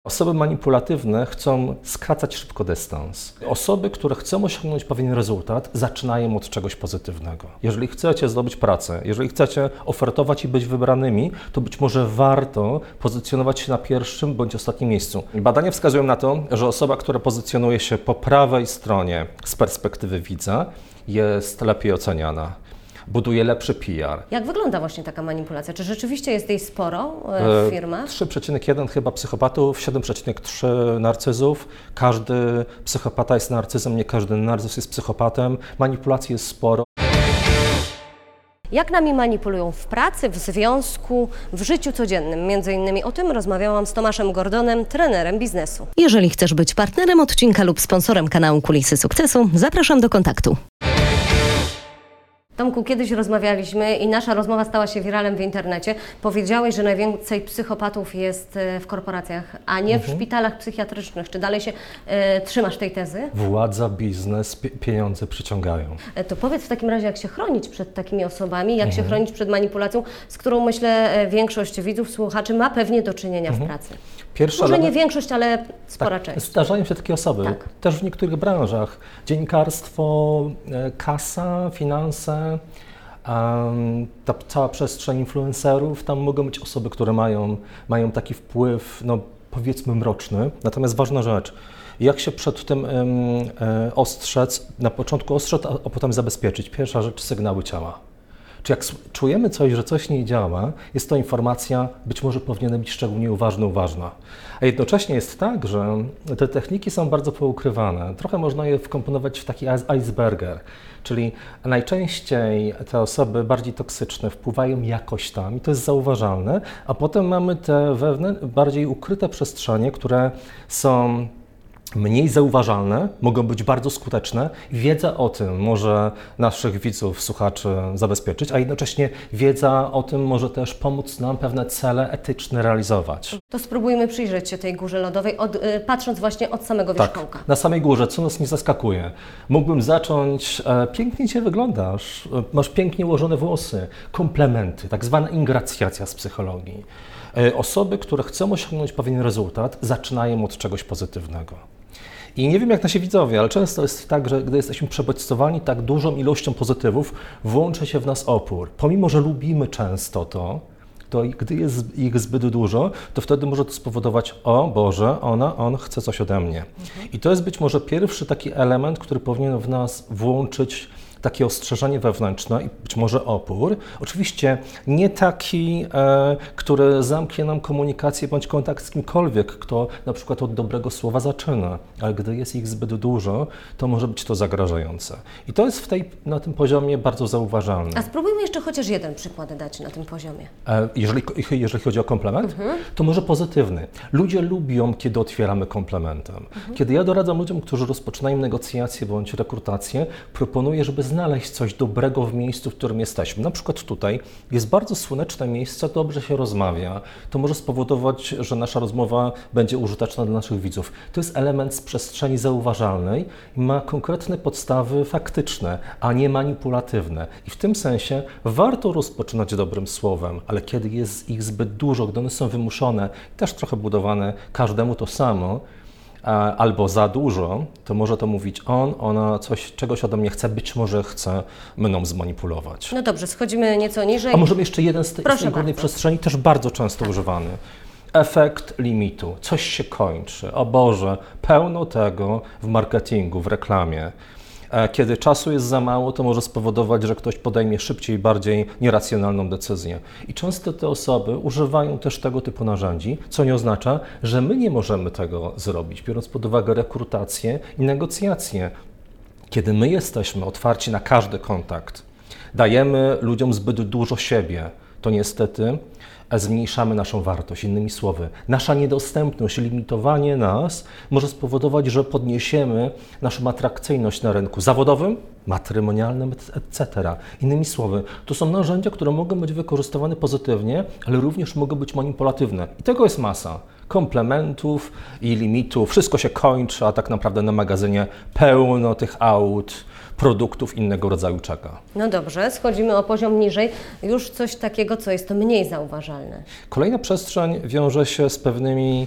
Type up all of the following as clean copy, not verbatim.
Osoby manipulatywne chcą skracać szybko dystans. Osoby, które chcą osiągnąć pewien rezultat, zaczynają od czegoś pozytywnego. Jeżeli chcecie zdobyć pracę, jeżeli chcecie ofertować i być wybranymi, to być może warto pozycjonować się na pierwszym bądź ostatnim miejscu. Badania wskazują na to, że osoba, która pozycjonuje się po prawej stronie z perspektywy widza, jest lepiej oceniana. Buduje lepszy PR. Jak wygląda właśnie taka manipulacja? Czy rzeczywiście jest jej sporo w firmach? 3,1 chyba psychopatów, 7,3 narcyzów. Każdy psychopata jest narcyzem, nie każdy narcyz jest psychopatem. Manipulacji jest sporo. Jak nami manipulują w pracy, w związku, w życiu codziennym? Między innymi o tym rozmawiałam z Tomaszem Gordonem, trenerem biznesu. Jeżeli chcesz być partnerem odcinka lub sponsorem kanału Kulisy Sukcesu, zapraszam do kontaktu. Tomku, kiedyś rozmawialiśmy i nasza rozmowa stała się wiralem w internecie. Powiedziałeś, że najwięcej psychopatów jest w korporacjach, a nie w szpitalach psychiatrycznych. Czy dalej się trzymasz tej tezy? Władza, biznes, pieniądze przyciągają. To powiedz w takim razie, jak się chronić przed takimi osobami, jak się chronić przed manipulacją, z którą myślę większość widzów, słuchaczy ma pewnie do czynienia w pracy. Może nie większość, ale spora część. Zdarzają się takie osoby, też w niektórych branżach. Dziennikarstwo, kasa, finanse, ta cała przestrzeń influencerów, tam mogą być osoby, które mają taki wpływ, no powiedzmy mroczny. Natomiast ważna rzecz, jak się przed tym ostrzec, na początku ostrzec, a potem zabezpieczyć. Pierwsza rzecz, sygnały ciała. Czy jak czujemy coś, że coś nie działa, jest to informacja, być może powinna być szczególnie uważna. A jednocześnie jest tak, że te techniki są bardzo poukrywane. Trochę można je wkomponować w taki iceberger, czyli najczęściej te osoby bardziej toksyczne wpływają jakoś tam i to jest zauważalne, a potem mamy te bardziej ukryte przestrzenie, które są mniej zauważalne, mogą być bardzo skuteczne. Wiedza o tym może naszych widzów, słuchaczy zabezpieczyć, a jednocześnie wiedza o tym może też pomóc nam pewne cele etyczne realizować. To spróbujmy przyjrzeć się tej górze lodowej, patrząc właśnie od samego wierzchołka. Na samej górze, co nas nie zaskakuje. Mógłbym zacząć, pięknie Cię wyglądasz, masz pięknie ułożone włosy, komplementy, tak zwana ingracjacja z psychologii. Osoby, które chcą osiągnąć pewien rezultat, zaczynają od czegoś pozytywnego. I nie wiem jak nasi widzowie, ale często jest tak, że gdy jesteśmy przebodźcowani tak dużą ilością pozytywów, włącza się w nas opór. Pomimo, że lubimy często to gdy jest ich zbyt dużo, to wtedy może to spowodować, o Boże, on chce coś ode mnie. I to jest być może pierwszy taki element, który powinien w nas włączyć takie ostrzeżenie wewnętrzne i być może opór. Oczywiście nie taki, który zamknie nam komunikację bądź kontakt z kimkolwiek, kto na przykład od dobrego słowa zaczyna, ale gdy jest ich zbyt dużo, to może być to zagrażające. I to jest na tym poziomie bardzo zauważalne. A spróbujmy jeszcze chociaż jeden przykład dać na tym poziomie. Jeżeli chodzi o komplement, to może pozytywny. Ludzie lubią, kiedy otwieramy komplementem. Kiedy ja doradzam ludziom, którzy rozpoczynają negocjacje bądź rekrutację, proponuję, żeby znaleźć coś dobrego w miejscu, w którym jesteśmy. Na przykład tutaj jest bardzo słoneczne miejsce, dobrze się rozmawia. To może spowodować, że nasza rozmowa będzie użyteczna dla naszych widzów. To jest element z przestrzeni zauważalnej i ma konkretne podstawy faktyczne, a nie manipulatywne. I w tym sensie warto rozpoczynać dobrym słowem, ale kiedy jest ich zbyt dużo, gdy one są wymuszone, też trochę budowane każdemu to samo, albo za dużo, to może to mówić ona czegoś ode mnie chce, być może chce mną zmanipulować. No dobrze, schodzimy nieco niżej. A możemy jeszcze jeden z tej górnej przestrzeni, też bardzo często używany. Efekt limitu. Coś się kończy. O Boże, pełno tego w marketingu, w reklamie. Kiedy czasu jest za mało, to może spowodować, że ktoś podejmie szybciej, bardziej nieracjonalną decyzję. I często te osoby używają też tego typu narzędzi, co nie oznacza, że my nie możemy tego zrobić, biorąc pod uwagę rekrutację i negocjacje. Kiedy my jesteśmy otwarci na każdy kontakt, dajemy ludziom zbyt dużo siebie, to niestety zmniejszamy naszą wartość. Innymi słowy, nasza niedostępność, limitowanie nas może spowodować, że podniesiemy naszą atrakcyjność na rynku zawodowym, matrymonialnym, etc. Innymi słowy, to są narzędzia, które mogą być wykorzystywane pozytywnie, ale również mogą być manipulatywne. I tego jest masa. Komplementów i limitów, wszystko się kończy, a tak naprawdę na magazynie pełno tych aut, produktów innego rodzaju czeka. No dobrze, schodzimy o poziom niżej, już coś takiego, co jest to mniej zauważalne. Kolejna przestrzeń wiąże się z pewnymi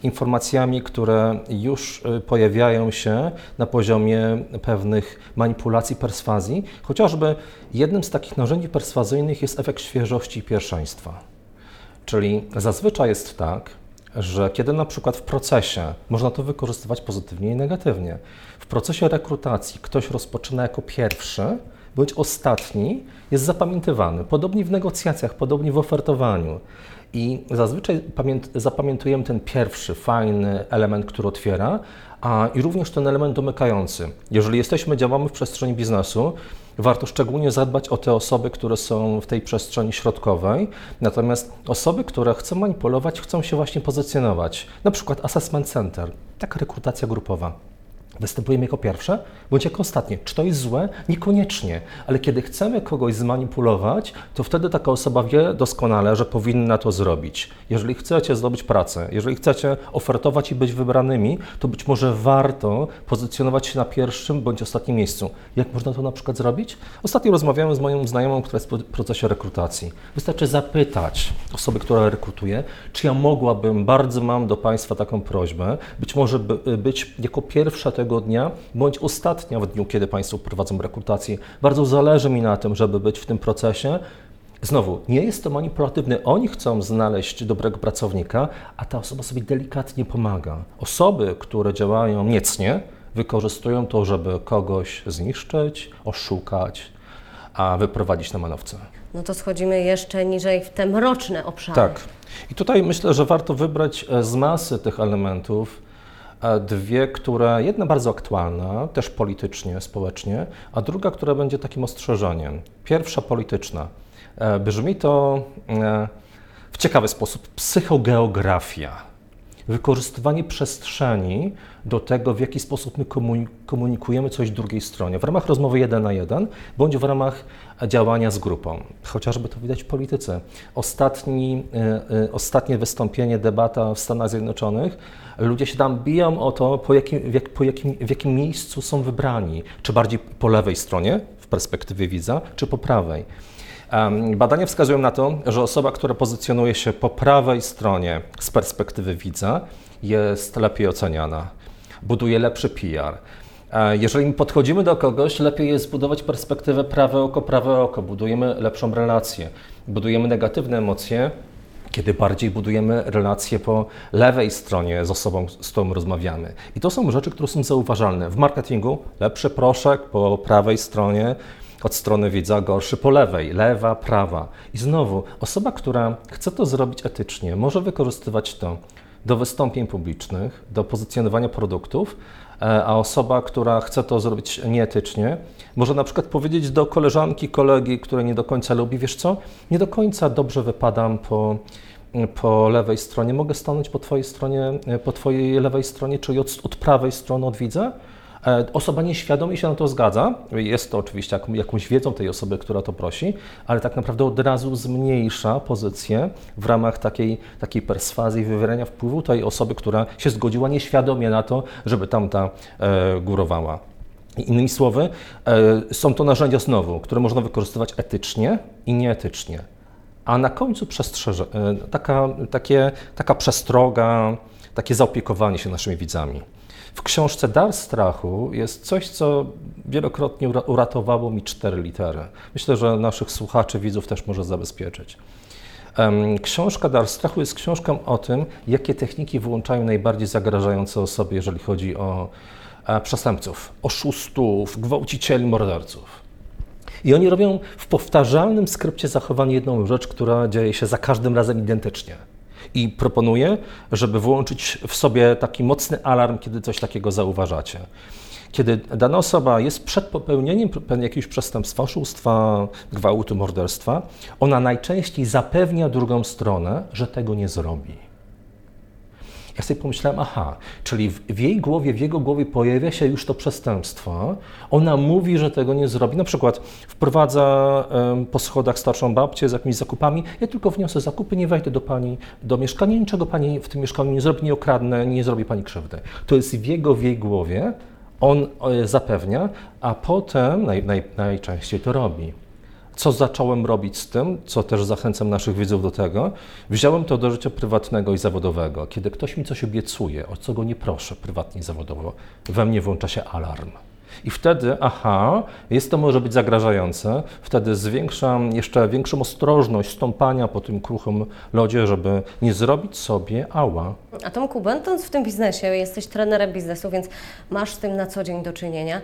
informacjami, które już pojawiają się na poziomie pewnych manipulacji, perswazji. Chociażby jednym z takich narzędzi perswazyjnych jest efekt świeżości i pierwszeństwa. Czyli zazwyczaj jest tak, że kiedy na przykład w procesie, można to wykorzystywać pozytywnie i negatywnie, w procesie rekrutacji ktoś rozpoczyna jako pierwszy bądź ostatni, jest zapamiętywany. Podobnie w negocjacjach, podobnie w ofertowaniu. I zazwyczaj zapamiętujemy ten pierwszy, fajny element, który otwiera, i również ten element domykający. Jeżeli działamy w przestrzeni biznesu, warto szczególnie zadbać o te osoby, które są w tej przestrzeni środkowej, natomiast osoby, które chcą manipulować, chcą się właśnie pozycjonować. Na przykład assessment center, taka rekrutacja grupowa. Występujemy jako pierwsze, bądź jako ostatnie. Czy to jest złe? Niekoniecznie, ale kiedy chcemy kogoś zmanipulować, to wtedy taka osoba wie doskonale, że powinna to zrobić. Jeżeli chcecie zdobyć pracę, jeżeli chcecie ofertować i być wybranymi, to być może warto pozycjonować się na pierwszym bądź ostatnim miejscu. Jak można to na przykład zrobić? Ostatnio rozmawiałem z moją znajomą, która jest w procesie rekrutacji. Wystarczy zapytać osoby, która rekrutuje, czy ja mogłabym, bardzo mam do Państwa taką prośbę, być może być jako pierwsza tego dnia, bądź ostatnia w dniu, kiedy Państwo prowadzą rekrutację. Bardzo zależy mi na tym, żeby być w tym procesie. Znowu, nie jest to manipulatywne. Oni chcą znaleźć dobrego pracownika, a ta osoba sobie delikatnie pomaga. Osoby, które działają niecnie, wykorzystują to, żeby kogoś zniszczyć, oszukać, a wyprowadzić na manowce. No to schodzimy jeszcze niżej w te mroczne obszary. Tak. I tutaj myślę, że warto wybrać z masy tych elementów dwie, jedna bardzo aktualna, też politycznie, społecznie, a druga, która będzie takim ostrzeżeniem. Pierwsza polityczna. Brzmi to w ciekawy sposób: psychogeografia. Wykorzystywanie przestrzeni do tego, w jaki sposób my komunikujemy coś drugiej stronie, w ramach rozmowy 1 na 1, bądź w ramach działania z grupą. Chociażby to widać w polityce. Ostatnie wystąpienie, debata w Stanach Zjednoczonych, ludzie się tam biją o to, w jakim miejscu są wybrani. Czy bardziej po lewej stronie, w perspektywie widza, czy po prawej. Badania wskazują na to, że osoba, która pozycjonuje się po prawej stronie z perspektywy widza, jest lepiej oceniana, buduje lepszy PR. Jeżeli podchodzimy do kogoś, lepiej jest budować perspektywę prawe oko, budujemy lepszą relację, budujemy negatywne emocje, kiedy bardziej budujemy relacje po lewej stronie z osobą, z którą rozmawiamy. I to są rzeczy, które są zauważalne. W marketingu lepszy proszek po prawej stronie, od strony widza, gorszy po lewej, lewa, prawa. I znowu, osoba, która chce to zrobić etycznie, może wykorzystywać to do wystąpień publicznych, do pozycjonowania produktów, a osoba, która chce to zrobić nieetycznie, może na przykład powiedzieć do koleżanki, kolegi, które nie do końca lubi: wiesz co, nie do końca dobrze wypadam po lewej stronie, mogę stanąć po twojej lewej stronie, czyli od prawej strony, od widza? Osoba nieświadomie się na to zgadza, jest to oczywiście jakąś wiedzą tej osoby, która to prosi, ale tak naprawdę od razu zmniejsza pozycję w ramach takiej perswazji, wywierania wpływu tej osoby, która się zgodziła nieświadomie na to, żeby tamta górowała. Innymi słowy, są to narzędzia znowu, które można wykorzystywać etycznie i nieetycznie. A na końcu taka przestroga, takie zaopiekowanie się naszymi widzami. W książce Dar strachu jest coś, co wielokrotnie uratowało mi 4 litery. Myślę, że naszych słuchaczy, widzów też może zabezpieczyć. Książka Dar strachu jest książką o tym, jakie techniki wyłączają najbardziej zagrażające osoby, jeżeli chodzi o przestępców, oszustów, gwałcicieli, morderców. I oni robią w powtarzalnym skrypcie zachowania jedną rzecz, która dzieje się za każdym razem identycznie. I proponuję, żeby włączyć w sobie taki mocny alarm, kiedy coś takiego zauważacie. Kiedy dana osoba jest przed popełnieniem jakiegoś przestępstwa, oszustwa, gwałtu, morderstwa, ona najczęściej zapewnia drugą stronę, że tego nie zrobi. Ja sobie pomyślałem, czyli w jej głowie, w jego głowie pojawia się już to przestępstwo, ona mówi, że tego nie zrobi, na przykład wprowadza po schodach starszą babcię z jakimiś zakupami: ja tylko wniosę zakupy, nie wejdę do pani do mieszkania, niczego pani w tym mieszkaniu nie zrobi, nie okradnę, nie zrobi pani krzywdy. To jest w jej głowie, on zapewnia, a potem najczęściej to robi. Co zacząłem robić z tym, co też zachęcam naszych widzów do tego, wziąłem to do życia prywatnego i zawodowego. Kiedy ktoś mi coś obiecuje, o co go nie proszę prywatnie i zawodowo, we mnie włącza się alarm. I wtedy, jest to może być zagrażające, wtedy zwiększam jeszcze większą ostrożność stąpania po tym kruchym lodzie, żeby nie zrobić sobie ała. A Tomku, będąc w tym biznesie, jesteś trenerem biznesu, więc masz z tym na co dzień do czynienia.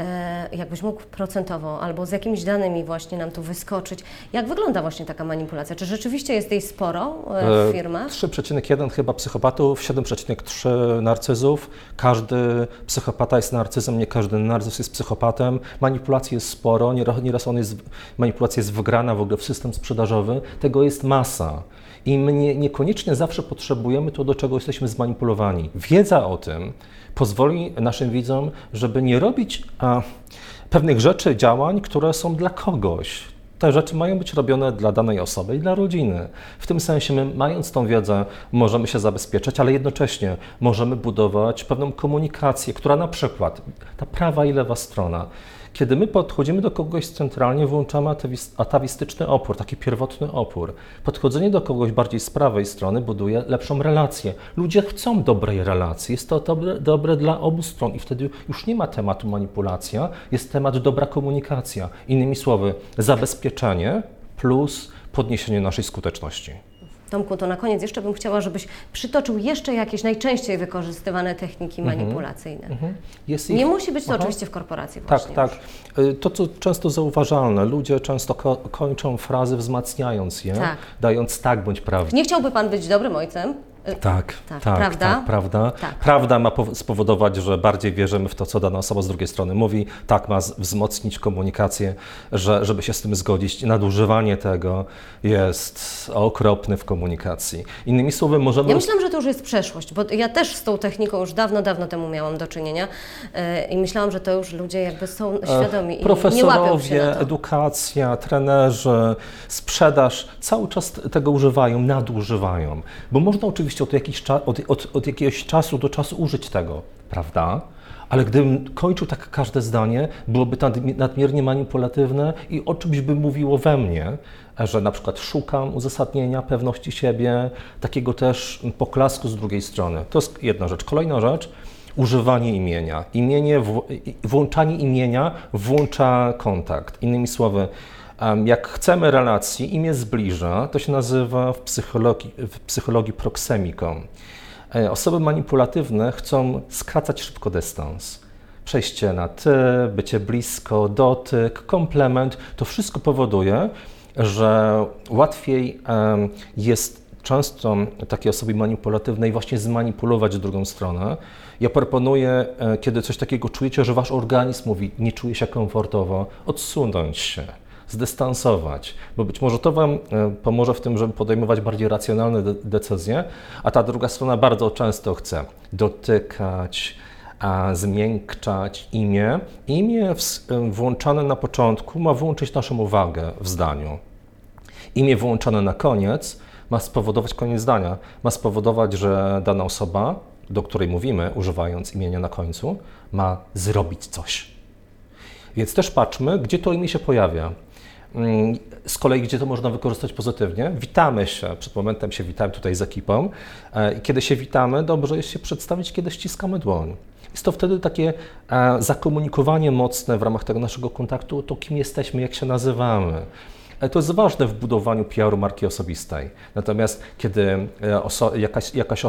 Jakbyś mógł procentowo albo z jakimiś danymi właśnie nam tu wyskoczyć, jak wygląda właśnie taka manipulacja? Czy rzeczywiście jest jej sporo w firmach? 3,1 chyba psychopatów, 7,3 narcyzów. Każdy psychopata jest narcyzem, nie każdy narcyz jest psychopatem. Manipulacji jest sporo, nieraz manipulacja jest wgrana w ogóle w system sprzedażowy. Tego jest masa. I my niekoniecznie zawsze potrzebujemy to, do czego jesteśmy zmanipulowani. Wiedza o tym pozwoli naszym widzom, żeby nie robić pewnych rzeczy, działań, które są dla kogoś. Te rzeczy mają być robione dla danej osoby i dla rodziny. W tym sensie my, mając tą wiedzę, możemy się zabezpieczać, ale jednocześnie możemy budować pewną komunikację, która na przykład, ta prawa i lewa strona, kiedy my podchodzimy do kogoś centralnie, włączamy atawistyczny opór, taki pierwotny opór. Podchodzenie do kogoś bardziej z prawej strony buduje lepszą relację. Ludzie chcą dobrej relacji, jest to dobre dla obu stron i wtedy już nie ma tematu manipulacja, jest temat dobra komunikacja. Innymi słowy, zabezpieczenie plus podniesienie naszej skuteczności. Tomku, to na koniec jeszcze bym chciała, żebyś przytoczył jeszcze jakieś najczęściej wykorzystywane techniki manipulacyjne. Nie musi być to oczywiście w korporacji właśnie. Tak. To, co często zauważalne, ludzie często kończą frazy wzmacniając je, dając tak bądź prawda. Nie chciałby Pan być dobrym ojcem? Tak, prawda? Prawda. Tak. Prawda ma spowodować, że bardziej wierzymy w to, co dana osoba z drugiej strony mówi. Tak, ma wzmocnić komunikację, żeby się z tym zgodzić. Nadużywanie tego jest okropne w komunikacji. Innymi słowy, możemy... Ja myślałam, że to już jest przeszłość, bo ja też z tą techniką już dawno temu miałam do czynienia i myślałam, że to już ludzie jakby są świadomi i nie łapią się na to. Edukacja, trenerzy, sprzedaż cały czas tego używają, nadużywają. Bo można oczywiście od jakiegoś czasu do czasu użyć tego, prawda? Ale gdybym kończył tak każde zdanie, byłoby nadmiernie manipulatywne i o czymś by mówiło we mnie, że na przykład szukam uzasadnienia, pewności siebie, takiego też poklasku z drugiej strony. To jest jedna rzecz. Kolejna rzecz, używanie imienia. Włączanie imienia włącza kontakt. Innymi słowy, jak chcemy relacji, imię zbliża, to się nazywa w psychologii proksemiką. Osoby manipulatywne chcą skracać szybko dystans. Przejście na ty, bycie blisko, dotyk, komplement, to wszystko powoduje, że łatwiej jest często takiej osobie manipulatywnej właśnie zmanipulować drugą stronę. Ja proponuję, kiedy coś takiego czujecie, że wasz organizm mówi, nie czuje się komfortowo, odsunąć się, zdystansować, bo być może to Wam pomoże w tym, żeby podejmować bardziej racjonalne decyzje, a ta druga strona bardzo często chce dotykać, zmiękczać imię. Imię włączane na początku ma włączyć naszą uwagę w zdaniu. Imię włączone na koniec ma spowodować, koniec zdania, ma spowodować, że dana osoba, do której mówimy, używając imienia na końcu, ma zrobić coś. Więc też patrzmy, gdzie to imię się pojawia. Z kolei, gdzie to można wykorzystać pozytywnie. Witamy się, przed momentem się witałem tutaj z ekipą. I kiedy się witamy, dobrze jest się przedstawić, kiedy ściskamy dłoń. Jest to wtedy takie zakomunikowanie mocne w ramach tego naszego kontaktu, to kim jesteśmy, jak się nazywamy. To jest ważne w budowaniu PR-u marki osobistej. Natomiast kiedy jakaś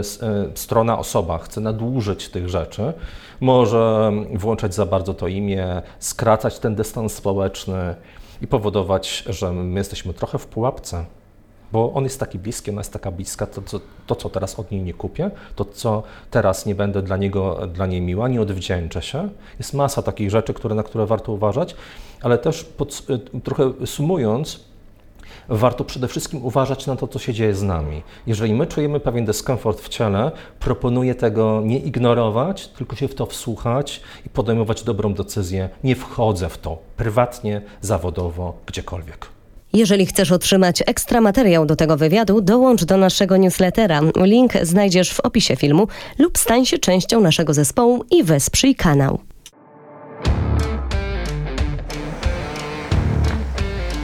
osoba chce nadużyć tych rzeczy, może włączać za bardzo to imię, skracać ten dystans społeczny i powodować, że my jesteśmy trochę w pułapce. Bo on jest taki bliski, ona jest taka bliska, to co teraz od niej nie kupię, to co teraz nie będę dla niej miła, nie odwdzięczę się. Jest masa takich rzeczy, na które warto uważać, ale też trochę sumując, warto przede wszystkim uważać na to, co się dzieje z nami. Jeżeli my czujemy pewien dyskomfort w ciele, proponuję tego nie ignorować, tylko się w to wsłuchać i podejmować dobrą decyzję. Nie wchodzę w to prywatnie, zawodowo, gdziekolwiek. Jeżeli chcesz otrzymać ekstra materiał do tego wywiadu, dołącz do naszego newslettera. Link znajdziesz w opisie filmu lub stań się częścią naszego zespołu i wesprzyj kanał.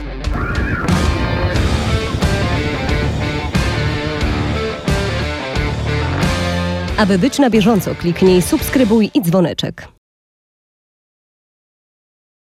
Aby być na bieżąco, kliknij subskrybuj i dzwoneczek.